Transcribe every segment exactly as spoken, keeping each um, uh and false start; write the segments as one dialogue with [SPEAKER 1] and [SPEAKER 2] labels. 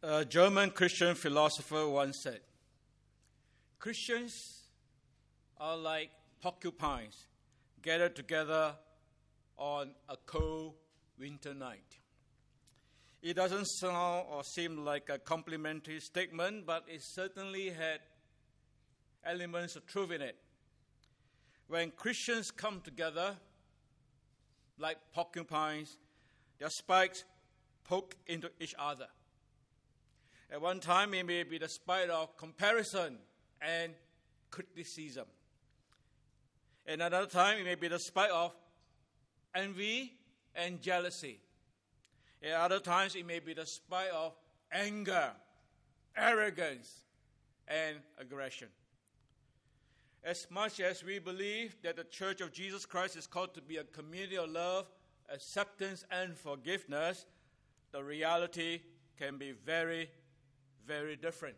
[SPEAKER 1] A German Christian philosopher once said, Christians are like porcupines gathered together on a cold winter night. It doesn't sound or seem like a complimentary statement, but it certainly had elements of truth in it. When Christians come together like porcupines, their spikes poke into each other. At one time, it may be the spite of comparison and criticism. At another time, it may be the spite of envy and jealousy. At other times, it may be the spite of anger, arrogance, and aggression. As much as we believe that the Church of Jesus Christ is called to be a community of love, acceptance, and forgiveness, the reality can be very, very different.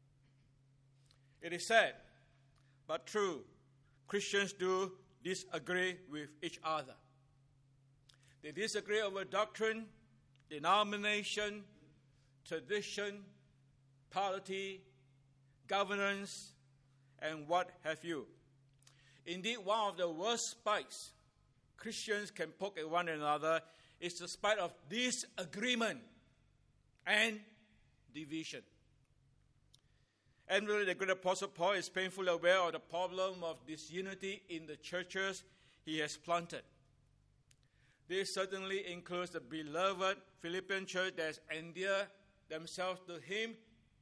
[SPEAKER 1] It is sad, but true, Christians do disagree with each other. They disagree over doctrine, denomination, tradition, polity, governance, and what have you. Indeed, one of the worst spites Christians can poke at one another is the spite of disagreement and division. And really, the great Apostle Paul is painfully aware of the problem of disunity in the churches he has planted. This certainly includes the beloved Philippian church that has endeared themselves to him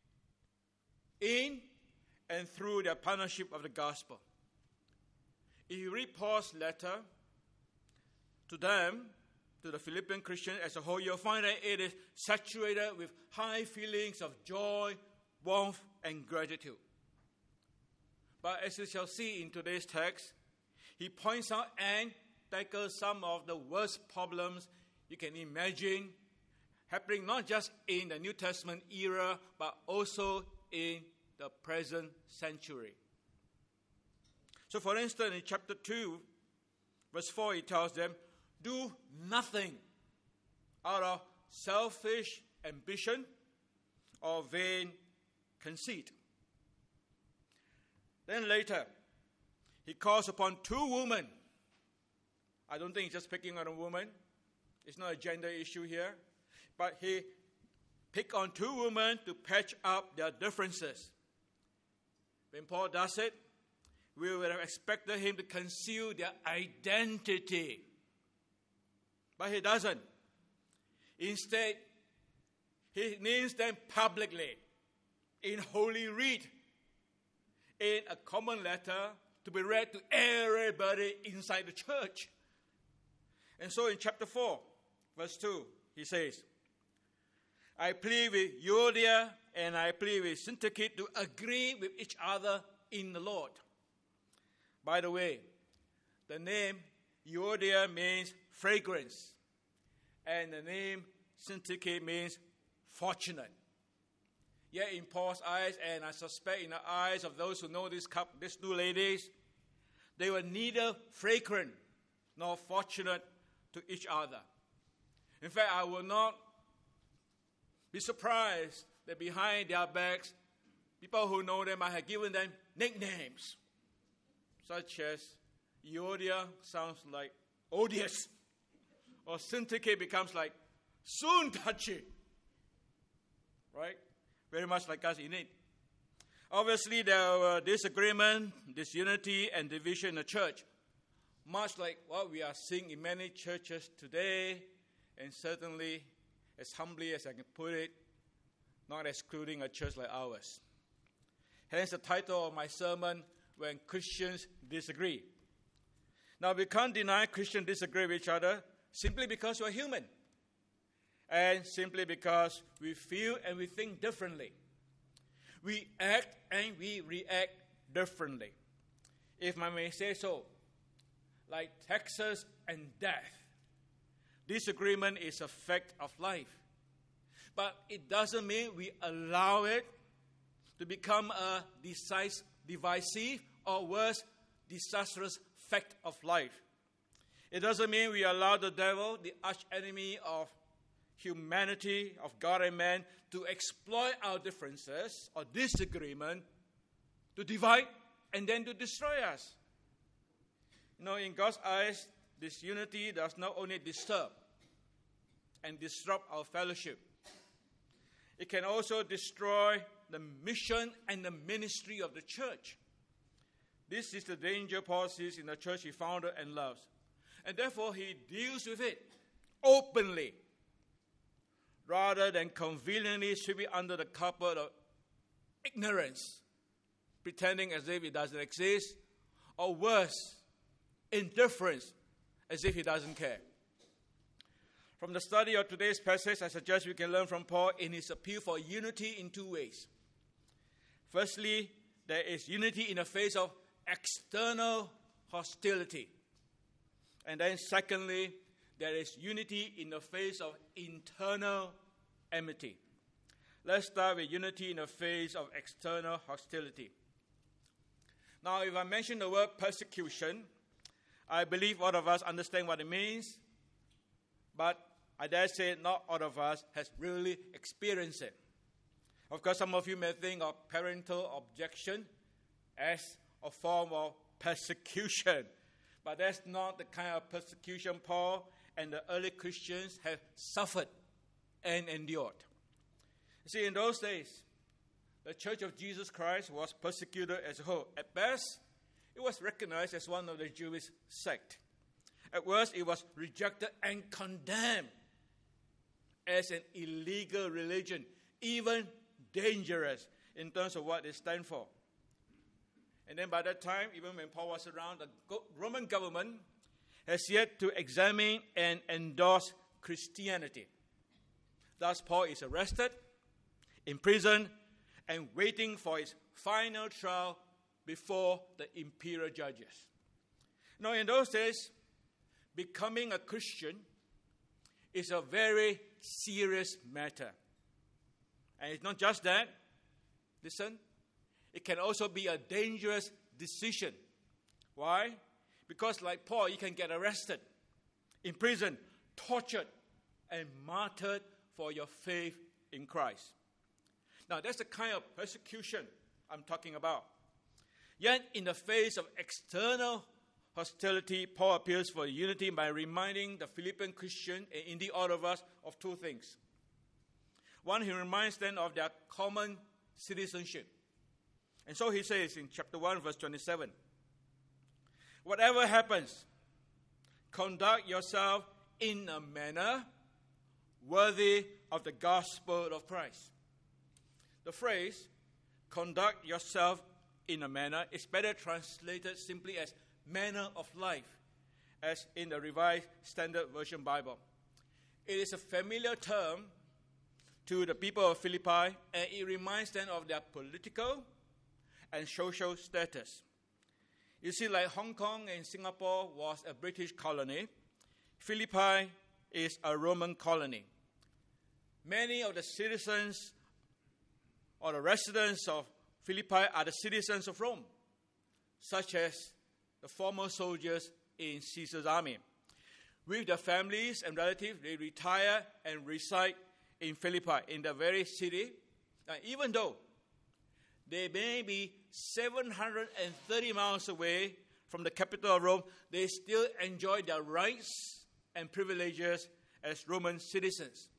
[SPEAKER 1] in and through their partnership of the gospel. If you read Paul's letter to them, to the Philippian Christians as a whole, you'll find that it is saturated with high feelings of joy, warmth, and gratitude. But as you shall see in today's text, he points out and tackles some of the worst problems you can imagine happening not just in the New Testament era, but also in the present century. So for instance, in chapter two, verse four, he tells them, do nothing out of selfish ambition or vain conceit. Then later, he calls upon two women. I don't think he's just picking on a woman. It's not a gender issue here. But he picked on two women to patch up their differences. When Paul does it, we would have expected him to conceal their identity. But he doesn't. Instead, he names them publicly in Holy Writ, in a common letter to be read to everybody inside the church. And so in chapter four, verse two, he says, I plead with Euodia and I plead with Syntyche to agree with each other in the Lord. By the way, the name Euodia means fragrance, and the name Syntyche means fortunate. Yet in Paul's eyes, and I suspect in the eyes of those who know this couple, these two ladies, they were neither fragrant nor fortunate to each other. In fact, I will not be surprised that behind their backs, people who know them might have given them nicknames, such as Euodia sounds like odious, or Syntyche becomes like soon touchy, right? Very much like us in it. Obviously, there were disagreement, disunity, and division in the church, much like what we are seeing in many churches today, and certainly, as humbly as I can put it, not excluding a church like ours. Hence the title of my sermon, When Christians Disagree. Now, we can't deny Christians disagree with each other simply because we're human, and simply because we feel and we think differently. We act and we react differently. If I may say so, like taxes and death, disagreement is a fact of life. But it doesn't mean we allow it to become a divisive or worse, disastrous fact of life. It doesn't mean we allow the devil, the arch enemy of humanity of God and man to exploit our differences or disagreement to divide and then to destroy us. You know, in God's eyes, this unity does not only disturb and disrupt our fellowship, it can also destroy the mission and the ministry of the church. This is the danger Paul sees in the church he founded and loves. And therefore, he deals with it openly, rather than conveniently sweep it under the carpet of ignorance, pretending as if it doesn't exist, or worse, indifference, as if he doesn't care. From the study of today's passage, I suggest we can learn from Paul in his appeal for unity in two ways. Firstly, there is unity in the face of external hostility. And then secondly, there is unity in the face of internal enmity. Let's start with unity in the face of external hostility. Now, if I mention the word persecution, I believe all of us understand what it means, but I dare say not all of us has really experienced it. Of course, some of you may think of parental objection as a form of persecution, but that's not the kind of persecution Paul and the early Christians have suffered and endured. You see, in those days, the Church of Jesus Christ was persecuted as a whole. At best, it was recognized as one of the Jewish sect. At worst, it was rejected and condemned as an illegal religion, even dangerous in terms of what they stand for. And then by that time, even when Paul was around, the Roman government has yet to examine and endorse Christianity. Thus, Paul is arrested, imprisoned, and waiting for his final trial before the imperial judges. Now, in those days, becoming a Christian is a very serious matter. And it's not just that. Listen, it can also be a dangerous decision. Why? Because like Paul, you can get arrested, imprisoned, tortured, and martyred for your faith in Christ. Now, that's the kind of persecution I'm talking about. Yet, in the face of external hostility, Paul appeals for unity by reminding the Philippian Christian, and indeed all of us, of two things. One, he reminds them of their common citizenship. And so he says in chapter one, verse twenty-seven, whatever happens, conduct yourself in a manner worthy of the gospel of Christ. The phrase, conduct yourself in a manner, is better translated simply as manner of life, as in the Revised Standard Version Bible. It is a familiar term to the people of Philippi, and it reminds them of their political and social status. You see, like Hong Kong and Singapore was a British colony, Philippi is a Roman colony. Many of the citizens or the residents of Philippi are the citizens of Rome, such as the former soldiers in Caesar's army. With their families and relatives, they retire and reside in Philippi, in the very city. Now, even though they may be seven hundred thirty miles away from the capital of Rome, they still enjoy their rights and privileges as Roman citizens.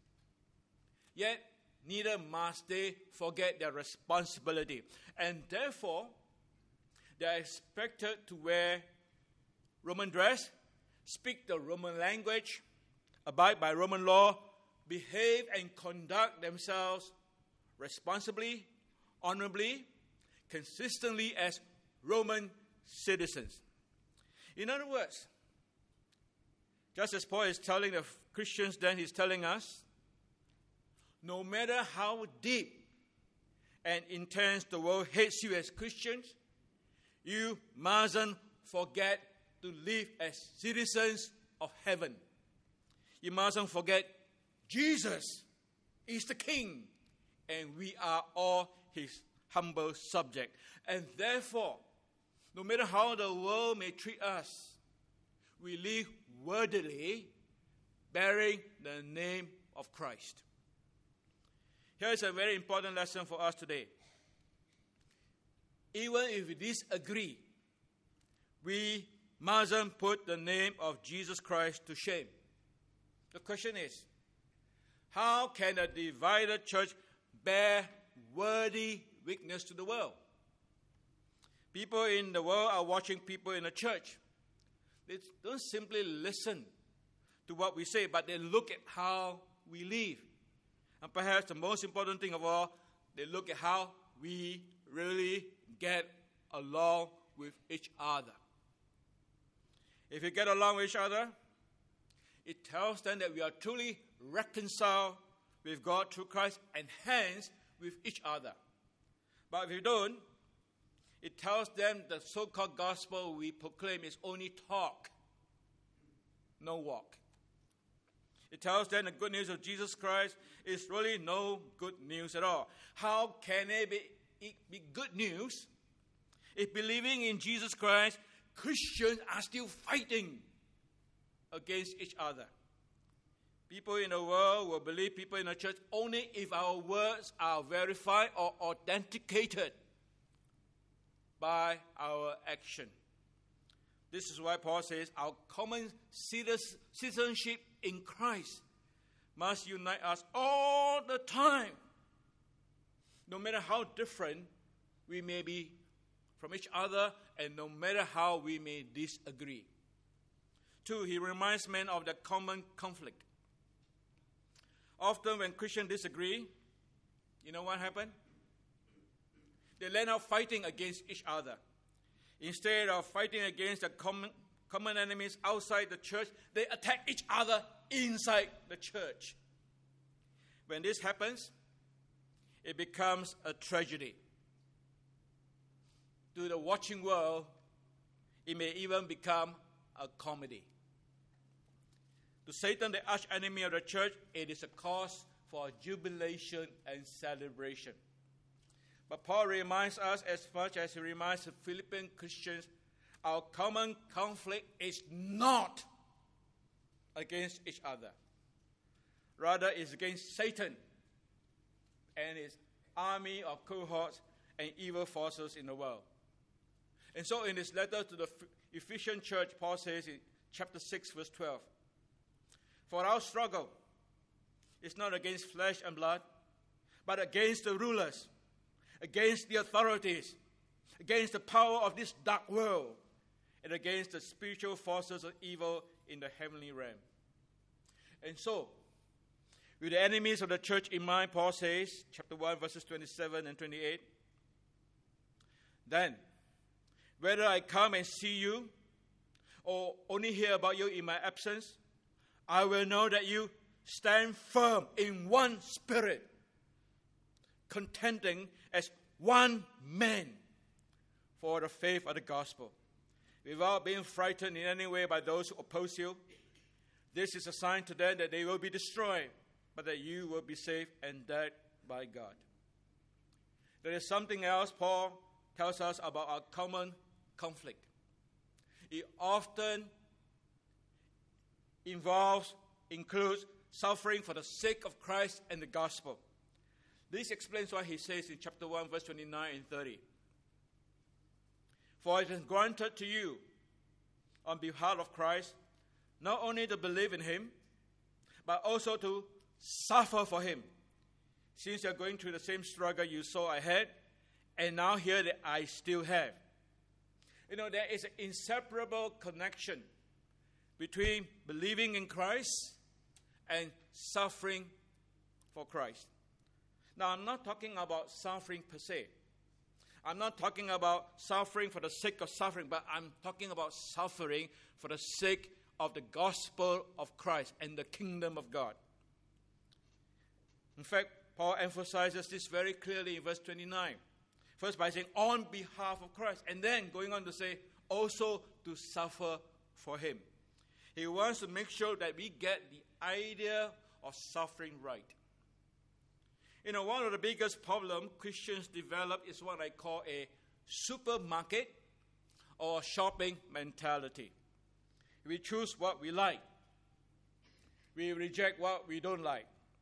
[SPEAKER 1] Yet, neither must they forget their responsibility. And therefore, they are expected to wear Roman dress, speak the Roman language, abide by Roman law, behave and conduct themselves responsibly, honorably, consistently as Roman citizens. In other words, just as Paul is telling the Christians, then he's telling us, no matter how deep and intense the world hates you as Christians, you mustn't forget to live as citizens of heaven. You mustn't forget Jesus is the King, and we are all his humble subject. And therefore, no matter how the world may treat us, we live worthily, bearing the name of Christ. Here is a very important lesson for us today. Even if we disagree, we mustn't put the name of Jesus Christ to shame. The question is, how can a divided church bear worthy witness to the world? People in the world are watching people in the church. They don't simply listen to what we say, but they look at how we live. And perhaps the most important thing of all, they look at how we really get along with each other. If we get along with each other, it tells them that we are truly reconciled with God through Christ and hence with each other. But if you don't, it tells them the so-called gospel we proclaim is only talk, no walk. It tells them the good news of Jesus Christ is really no good news at all. How can it be, it be good news if believing in Jesus Christ, Christians are still fighting against each other? People in the world will believe people in the church only if our words are verified or authenticated by our action. This is why Paul says our common citizenship in Christ must unite us all the time, no matter how different we may be from each other and no matter how we may disagree. Two, he reminds men of the common conflict. Often when Christians disagree, you know what happened? They land up fighting against each other. Instead of fighting against the common, common enemies outside the church, they attack each other inside the church. When this happens, it becomes a tragedy. To the watching world, it may even become a comedy. To Satan, the arch enemy of the church, it is a cause for jubilation and celebration. But Paul reminds us, as much as he reminds the Philippian Christians, our common conflict is not against each other. Rather, it's against Satan and his army of cohorts and evil forces in the world. And so in this letter to the Ephesian church, Paul says in chapter six, verse twelve, "For our struggle is not against flesh and blood, but against the rulers, against the authorities, against the power of this dark world, and against the spiritual forces of evil in the heavenly realm." And so, with the enemies of the church in mind, Paul says, chapter one, verses twenty-seven and twenty-eight, "Then, whether I come and see you, or only hear about you in my absence, I will know that you stand firm in one spirit, contending as one man for the faith of the gospel, without being frightened in any way by those who oppose you. This is a sign to them that they will be destroyed, but that you will be saved and died by God." There is something else Paul tells us about our common conflict. It often involves, includes suffering for the sake of Christ and the gospel. This explains what he says in chapter one, verse twenty-nine and thirty. "For it is granted to you on behalf of Christ, not only to believe in him, but also to suffer for him, since you are going through the same struggle you saw I had, and now hear that I still have." You know, there is an inseparable connection between believing in Christ and suffering for Christ. Now, I'm not talking about suffering per se. I'm not talking about suffering for the sake of suffering, but I'm talking about suffering for the sake of the gospel of Christ and the kingdom of God. In fact, Paul emphasizes this very clearly in verse twenty-nine. First by saying, on behalf of Christ, and then going on to say, also to suffer for him. He wants to make sure that we get the idea of suffering right. You know, one of the biggest problems Christians develop is what I call a supermarket or shopping mentality. We choose what we like. We reject what we don't like.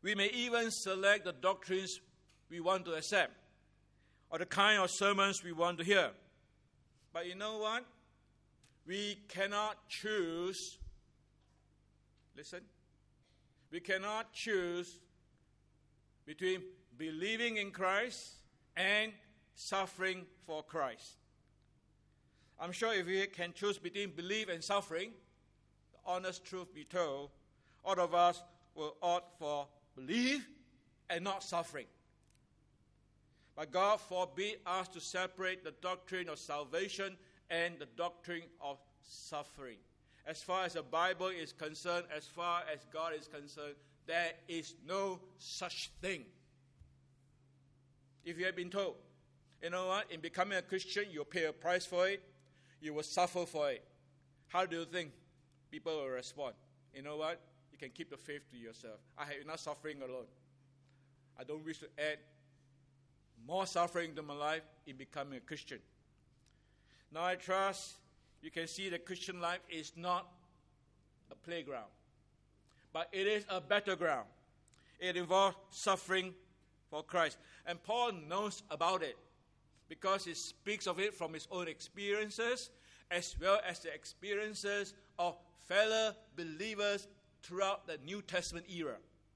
[SPEAKER 1] We may even select the doctrines we want to accept or the kind of sermons we want to hear. But you know what? We cannot choose, listen, we cannot choose between believing in Christ and suffering for Christ. I'm sure if we can choose between belief and suffering, the honest truth be told, all of us will opt for belief and not suffering. But God forbid us to separate the doctrine of salvation and the doctrine of suffering. As far as the Bible is concerned, as far as God is concerned, there is no such thing. If you have been told, you know what, in becoming a Christian, you'll pay a price for it, you will suffer for it, how do you think people will respond? You know what? You can keep the faith to yourself. I have enough suffering alone. I don't wish to add more suffering to my life in becoming a Christian. Now I trust you can see the Christian life is not a playground, but it is a battleground. It involves suffering for Christ. And Paul knows about it because he speaks of it from his own experiences as well as the experiences of fellow believers throughout the New Testament era.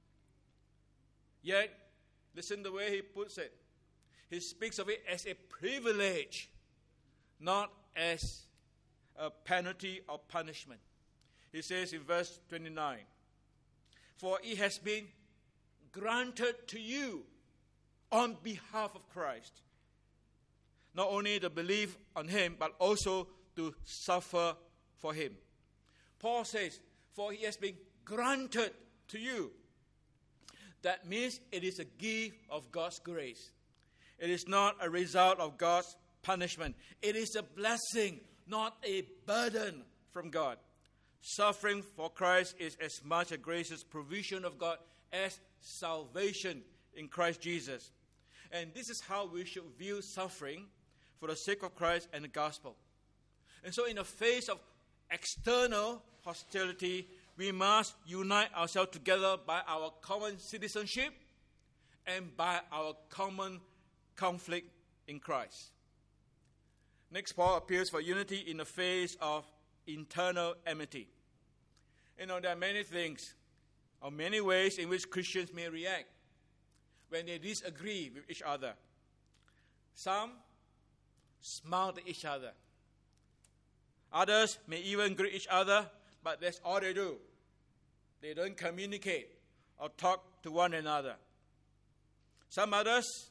[SPEAKER 1] Yet, listen to the way he puts it. He speaks of it as a privilege, not as a penalty or punishment. He says in verse twenty-nine, "For it has been granted to you on behalf of Christ, not only to believe on him, but also to suffer for him." Paul says, for he has been granted to you. That means it is a gift of God's grace. It is not a result of God's punishment. It is a blessing, not a burden from God. Suffering for Christ is as much a gracious provision of God as salvation in Christ Jesus. And this is how we should view suffering for the sake of Christ and the gospel. And so in the face of external hostility, we must unite ourselves together by our common citizenship and by our common conflict in Christ. Next, Paul appeals for unity in the face of internal enmity. You know, there are many things, or many ways in which Christians may react when they disagree with each other. Some smile at each other. Others may even greet each other, but that's all they do. They don't communicate or talk to one another. Some others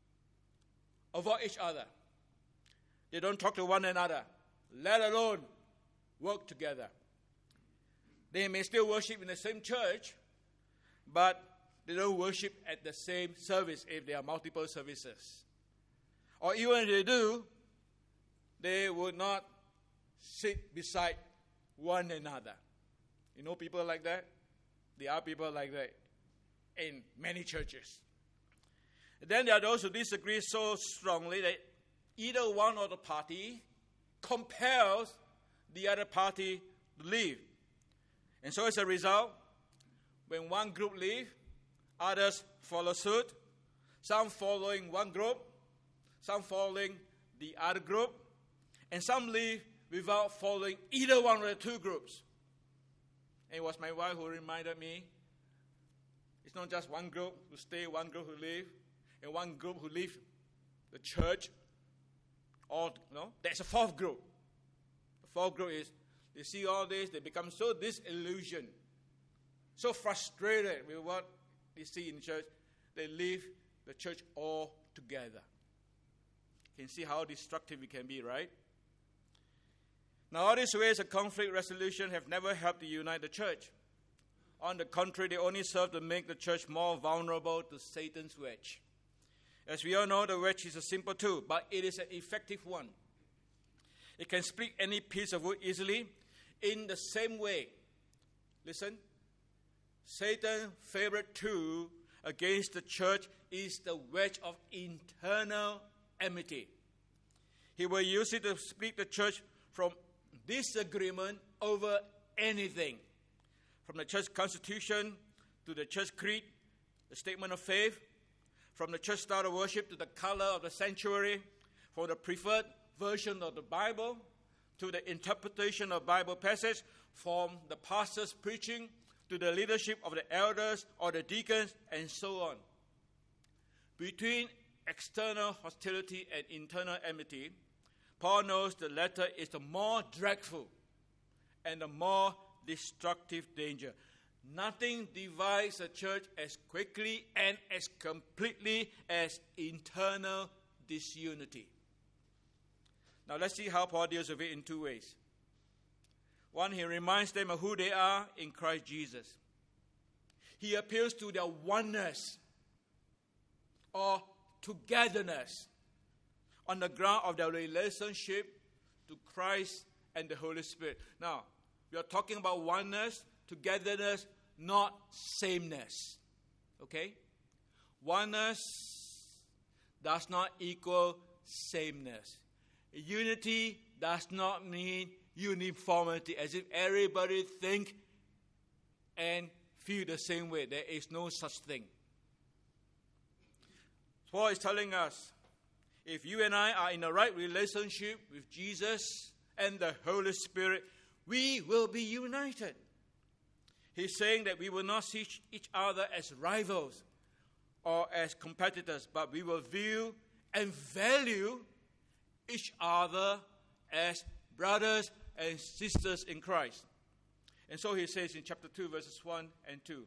[SPEAKER 1] avoid each other. They don't talk to one another, let alone work together. They may still worship in the same church, but they don't worship at the same service if there are multiple services. Or even if they do, they would not sit beside one another. You know people like that? There are people like that in many churches. Then there are those who disagree so strongly that either one of the party compels the other party to leave. And so as a result, when one group leaves, others follow suit. Some following one group, some following the other group, and some leave without following either one of the two groups. And it was my wife who reminded me, it's not just one group who stay, one group who leave, and one group who leave the church. Or, no, there's a fourth group. The fourth group is, they see all this, they become so disillusioned, so frustrated with what they see in church, they leave the church altogether. You can see how destructive it can be, right? Now, all these ways of conflict resolution have never helped to unite the church. On the contrary, they only serve to make the church more vulnerable to Satan's wedge. As we all know, the wedge is a simple tool, but it is an effective one. It can split any piece of wood easily. In the same way, listen, Satan's favorite tool against the church is the wedge of internal enmity. He will use it to split the church from disagreement over anything, from the church constitution to the church creed the statement of faith, from the church style of worship to the color of the sanctuary, from the preferred version of the Bible to the interpretation of Bible passage, from the pastor's preaching to the leadership of the elders or the deacons, and so on. Between external hostility and internal enmity, Paul knows the latter is the more dreadful and the more destructive danger. Nothing divides a church as quickly and as completely as internal disunity. Now let's see how Paul deals with it in two ways. One, he reminds them of who they are in Christ Jesus. He appeals to their oneness or togetherness on the ground of their relationship to Christ and the Holy Spirit. Now, we are talking about oneness, togetherness, not sameness. Okay? Oneness does not equal sameness. Unity does not mean uniformity, as if everybody think and feel the same way. There is no such thing. Paul is telling us, if you and I are in the right relationship with Jesus and the Holy Spirit, we will be united. He's saying that we will not see each other as rivals or as competitors, but we will view and value each other as brothers and sisters in Christ. And so he says in chapter two, verses one and two,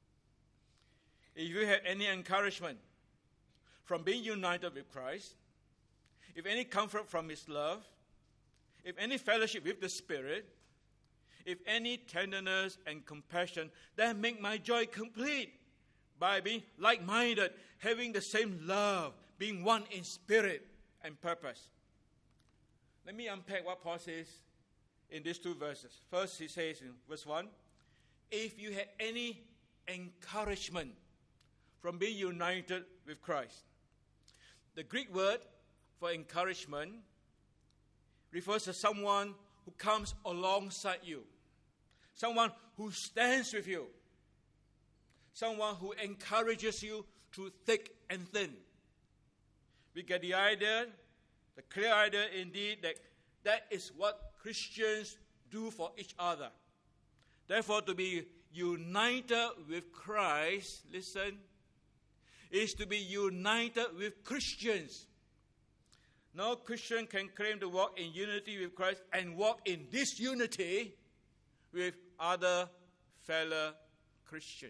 [SPEAKER 1] if you have any encouragement from being united with Christ, if any comfort from his love, if any fellowship with the Spirit, if any tenderness and compassion, then make my joy complete by being like-minded, having the same love, being one in spirit and purpose. Let me unpack what Paul says in these two verses. First, he says in verse one, if you had any encouragement from being united with Christ. The Greek word for encouragement refers to someone who comes alongside you, someone who stands with you, someone who encourages you through thick and thin. We get the idea, the clear idea indeed, that that is what Christians do for each other. Therefore, to be united with Christ, listen, is to be united with Christians. No Christian can claim to walk in unity with Christ and walk in disunity with other fellow Christians.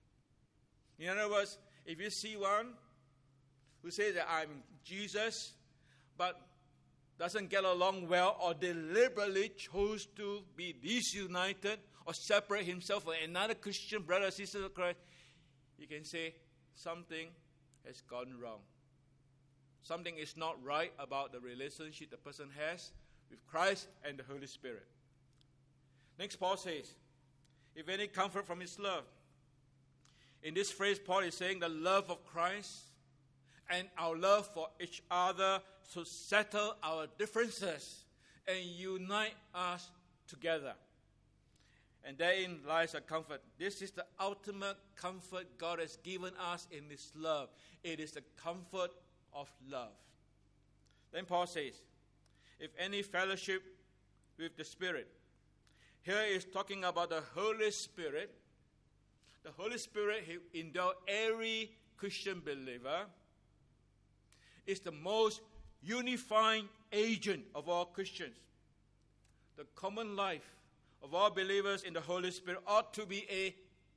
[SPEAKER 1] In other words, if you see one who says that I'm Jesus, but doesn't get along well or deliberately chose to be disunited or separate himself from another Christian brother or sister of Christ, you can say something has gone wrong. Something is not right about the relationship the person has with Christ and the Holy Spirit. Next, Paul says, if any comfort from his love. In this phrase, Paul is saying the love of Christ and our love for each other to settle our differences and unite us together. And therein lies a comfort. This is the ultimate comfort God has given us in His love. It is the comfort of love. Then Paul says, if any fellowship with the Spirit. Here is talking about the Holy Spirit. The Holy Spirit, He endowed every Christian believer, is the most unifying agent of all Christians. The common life of all believers in the Holy Spirit ought to be a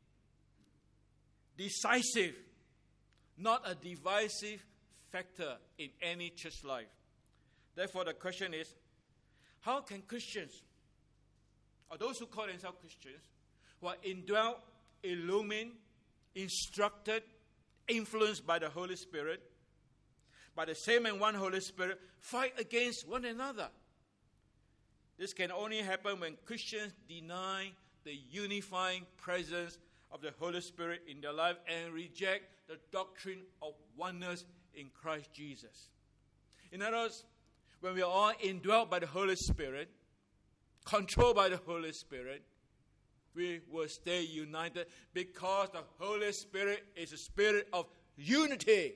[SPEAKER 1] decisive, not a divisive factor in any church life. Therefore, the question is, how can Christians, or those who call themselves Christians, who are indwelt, illumined, instructed, influenced by the Holy Spirit, by the same and one Holy Spirit, fight against one another? This can only happen when Christians deny the unifying presence of the Holy Spirit in their life and reject the doctrine of oneness in Christ Jesus. In other words, when we are all indwelt by the Holy Spirit, controlled by the Holy Spirit, we will stay united because the Holy Spirit is a spirit of unity.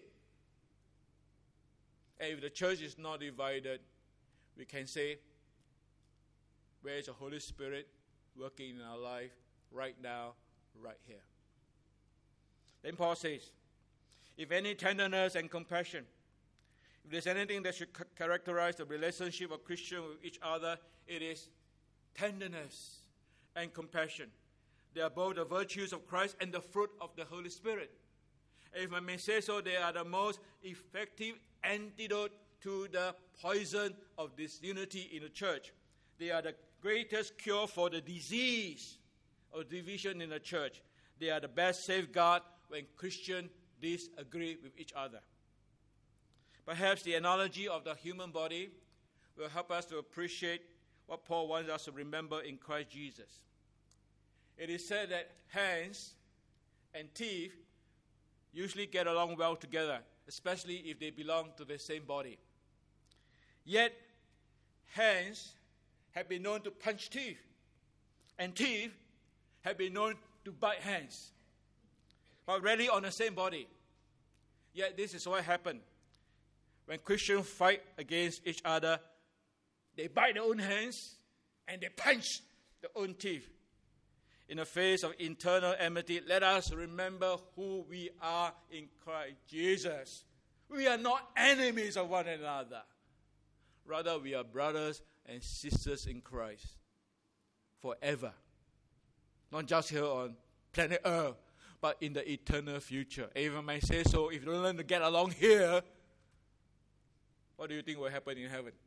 [SPEAKER 1] And if the church is not divided, we can say, where is the Holy Spirit working in our life right now, right here? Then Paul says, if any tenderness and compassion, if there's anything that should characterize the relationship of Christians with each other, it is tenderness and compassion. They are both the virtues of Christ and the fruit of the Holy Spirit. If I may say so, they are the most effective antidote to the poison of disunity in the church. They are the greatest cure for the disease of division in the church. They are the best safeguard when Christians disagree with each other. Perhaps the analogy of the human body will help us to appreciate what Paul wants us to remember in Christ Jesus. It is said that hands and teeth usually get along well together, especially if they belong to the same body. Yet, hands have been known to punch teeth, and teeth have been known to bite hands, but rarely on the same body. Yet, this is what happened. When Christians fight against each other, they bite their own hands and they punch their own teeth. In the face of internal enmity, let us remember who we are in Christ Jesus. We are not enemies of one another. Rather, we are brothers and sisters in Christ forever. Not just here on planet Earth, but in the eternal future. Even I may say so, if you don't learn to get along here, what do you think will happen in heaven?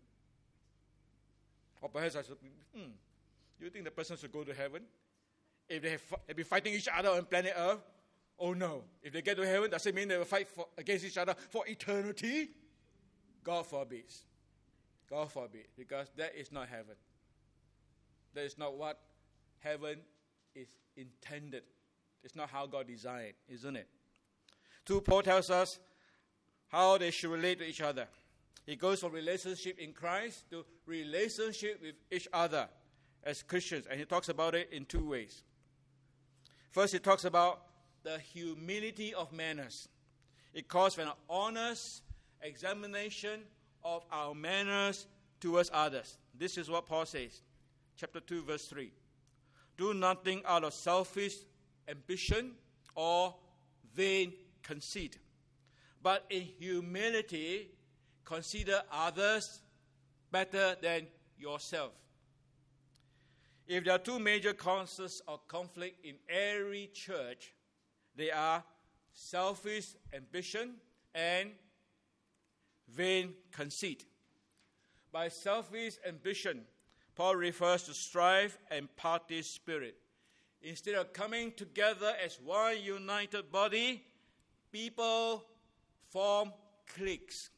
[SPEAKER 1] Or perhaps I should, hmm, do you think the person should go to heaven? If they have, have been fighting each other on planet Earth, oh no. If they get to heaven, does it mean they will fight for, against each other for eternity? God forbid. God forbid. Because that is not heaven. That is not what heaven is intended. It's not how God designed, isn't it? Two, Paul tells us how they should relate to each other. He goes from relationship in Christ to relationship with each other as Christians. And he talks about it in two ways. First, he talks about the humility of manners. It calls for an honest examination of our manners towards others. This is what Paul says. Chapter two, verse three. Do nothing out of selfish ambition or vain conceit, but in humility consider others better than yourself. If there are two major causes of conflict in every church, they are selfish ambition and vain conceit. By selfish ambition, Paul refers to strife and party spirit. Instead of coming together as one united body, people form cliques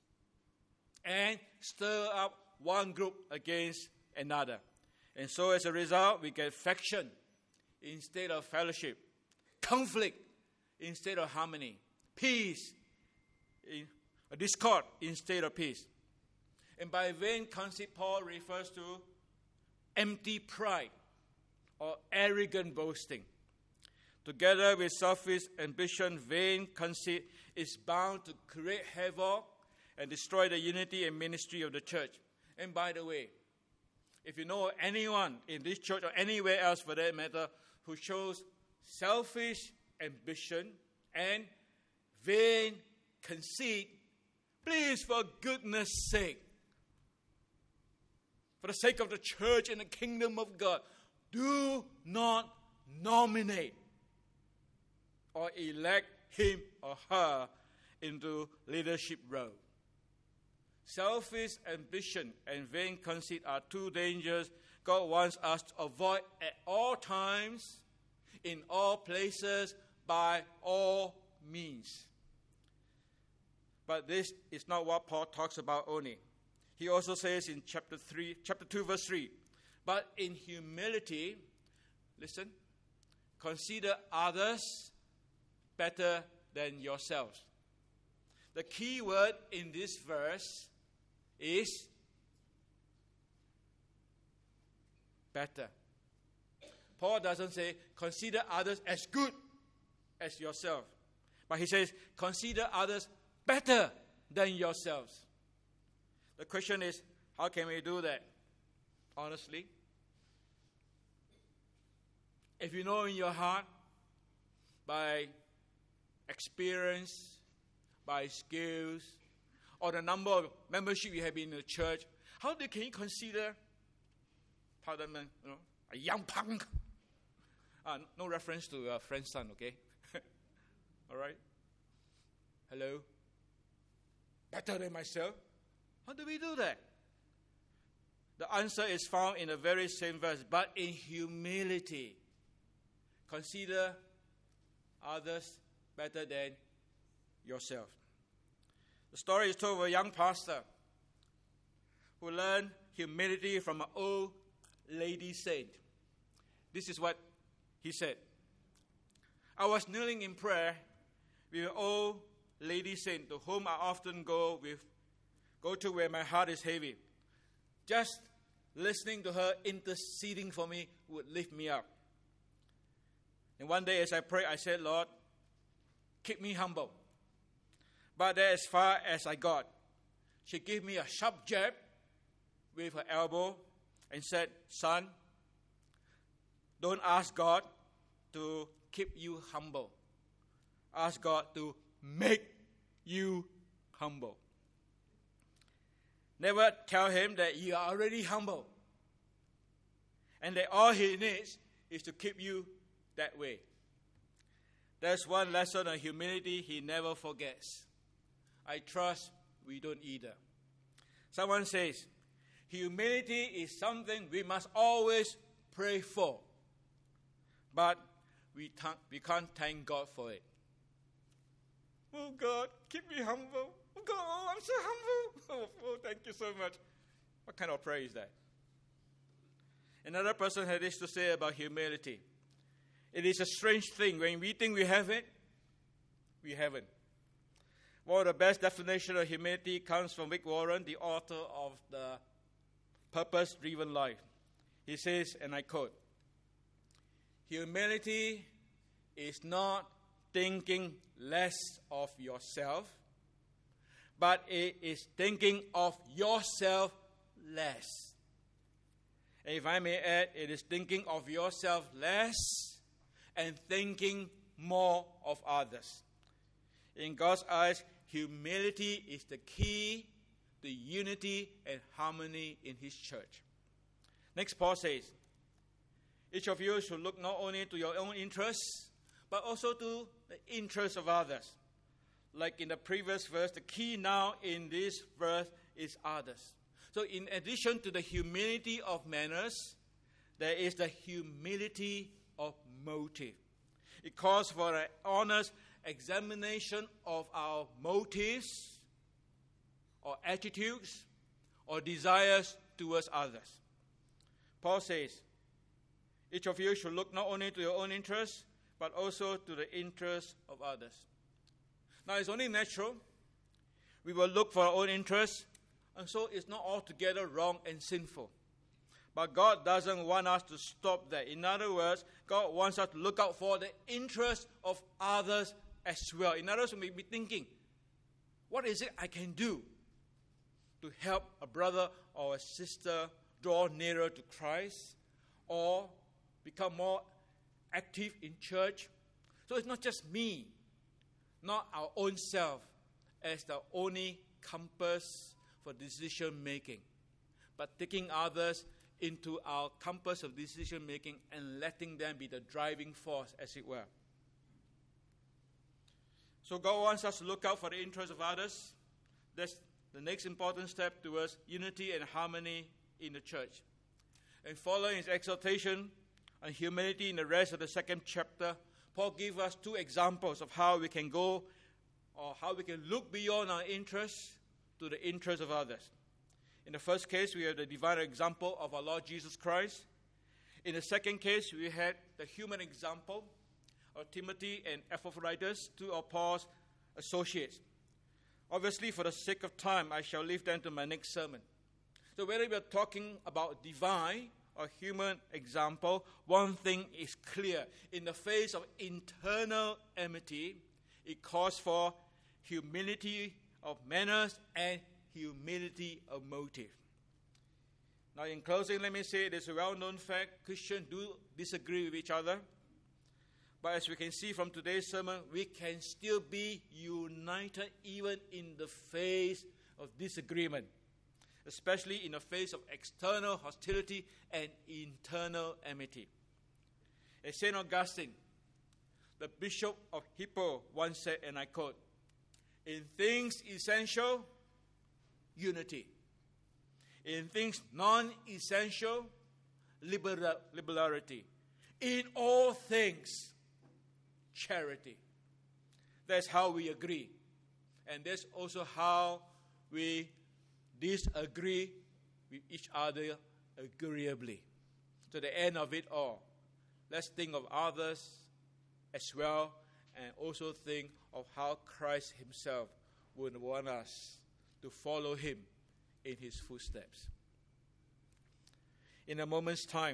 [SPEAKER 1] and stir up one group against another. And so as a result, we get faction instead of fellowship, conflict instead of harmony, peace, a discord instead of peace. And by vain conceit, Paul refers to empty pride or arrogant boasting. Together with selfish ambition, vain conceit is bound to create havoc and destroy the unity and ministry of the church. And by the way, if you know anyone in this church or anywhere else for that matter who shows selfish ambition and vain conceit, please, for goodness sake, for the sake of the church and the kingdom of God, do not nominate or elect him or her into leadership role. Selfish ambition and vain conceit are two dangers God wants us to avoid at all times, in all places, by all means. But this is not what Paul talks about only. He also says in chapter three, chapter two, verse three, but in humility, listen, consider others better than yourselves. The key word in this verse is better. Paul doesn't say, consider others as good as yourself. But he says, consider others better than yourselves. The question is, how can we do that? Honestly, if you know in your heart, by experience, by skills, or the number of membership you have in the church, how do, can you consider, pardon me, you know, a young punk? Uh, no reference to a friend's son, okay? All right? Hello? Better than myself? How do we do that? The answer is found in the very same verse, but in humility. Consider others better than yourself. The story is told of a young pastor who learned humility from an old lady saint. This is what he said. I was kneeling in prayer with an old lady saint to whom I often go with, go to where my heart is heavy. Just listening to her interceding for me would lift me up. And one day as I prayed, I said, Lord, keep me humble. But that's as far as I got. She gave me a sharp jab with her elbow and said, son, don't ask God to keep you humble. Ask God to make you humble. Never tell him that you are already humble and that all he needs is to keep you that way. There's one lesson on humility he never forgets. I trust we don't either. Someone says, humility is something we must always pray for, but we, th- we can't thank God for it. Oh God, keep me humble. Oh God, oh, I'm so humble. Oh, oh, thank you so much. What kind of prayer is that? Another person had this to say about humility. It is a strange thing. When we think we have it, we haven't. One of the best definitions of humility comes from Rick Warren, the author of The Purpose-Driven Life. He says, and I quote, humility is not thinking less of yourself, but it is thinking of yourself less. And if I may add, it is thinking of yourself less and thinking more of others. In God's eyes, humility is the key to unity and harmony in His church. Next, Paul says, each of you should look not only to your own interests, but also to the interests of others. Like in the previous verse, the key now in this verse is others. So in addition to the humility of manners, there is the humility of motive. It calls for an honest examination of our motives or attitudes or desires towards others. Paul says, each of you should look not only to your own interests, but also to the interests of others. Now, it's only natural. We will look for our own interests, and so it's not altogether wrong and sinful. But God doesn't want us to stop there. In other words, God wants us to look out for the interests of others as well. In other words, we may be thinking, what is it I can do to help a brother or a sister draw nearer to Christ or become more active in church? So it's not just me, not our own self as the only compass for decision making, but taking others into our compass of decision making and letting them be the driving force, as it were. So God wants us to look out for the interests of others. That's the next important step towards unity and harmony in the church. And following his exhortation on humility in the rest of the second chapter, Paul gives us two examples of how we can go or how we can look beyond our interests to the interests of others. In the first case, we have the divine example of our Lord Jesus Christ. In the second case, we had the human example of Timothy and Epaphroditus, two of Paul's associates. Obviously, for the sake of time, I shall leave them to my next sermon. So whether we are talking about divine a human example, one thing is clear. In the face of internal enmity, it calls for humility of manners and humility of motive. Now, in closing, let me say it is a well-known fact. Christians do disagree with each other. But as we can see from today's sermon, we can still be united even in the face of disagreement, especially in the face of external hostility and internal enmity. As Saint Augustine, the Bishop of Hippo, once said, and I quote, "In things essential, unity. In things non-essential, liberal, liberality. In all things, charity." That's how we agree. And that's also how we disagree with each other agreeably. To the end of it all, let's think of others as well, and also think of how Christ himself would want us to follow him in his footsteps. In a moment's time,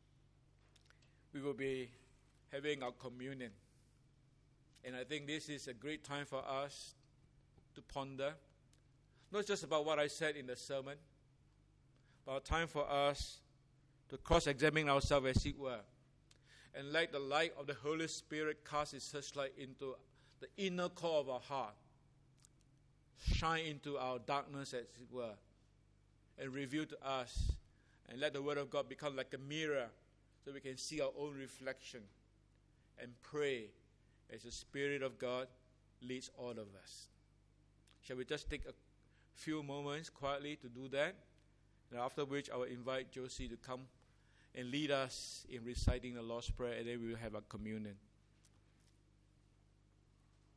[SPEAKER 1] we will be having our communion. And I think this is a great time for us to ponder, not just about what I said in the sermon, but a time for us to cross-examine ourselves, as it were, and let the light of the Holy Spirit cast its searchlight into the inner core of our heart, shine into our darkness, as it were, and reveal to us, and let the Word of God become like a mirror so we can see our own reflection and pray as the Spirit of God leads all of us. Shall we just take a few moments quietly to do that? And after which I will invite Josie to come and lead us in reciting the Lord's Prayer, and then we will have a communion.